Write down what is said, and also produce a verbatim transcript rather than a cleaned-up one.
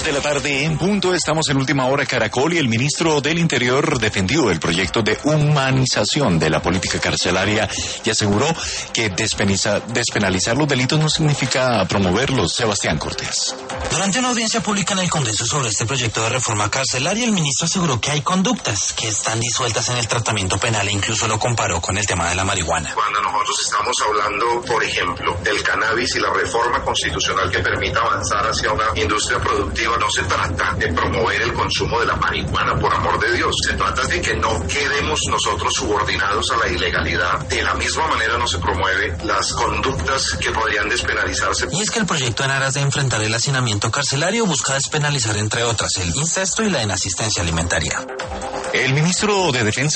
De la tarde en punto, estamos en Última Hora Caracol y el ministro del Interior defendió el proyecto de humanización de la política carcelaria y aseguró que despeniza, despenalizar los delitos no significa promoverlos. Sebastián Cortés. Durante una audiencia pública en el Congreso sobre este proyecto de reforma carcelaria, el ministro aseguró que hay conductas que están disueltas en el tratamiento penal e incluso lo comparó con el tema de la marihuana. Cuando nosotros estamos hablando, por ejemplo, del cannabis y la reforma constitucional que permita avanzar hacia una industria productiva, no se trata de promover el consumo de la marihuana, por amor de Dios. Se trata de que no quedemos nosotros subordinados a la ilegalidad. De la misma manera no se promueve las conductas que podrían despenalizarse. Y es que el proyecto en aras de enfrentar el hacinamiento carcelario busca despenalizar, entre otras, el incesto y la inasistencia alimentaria. El ministro de Defensa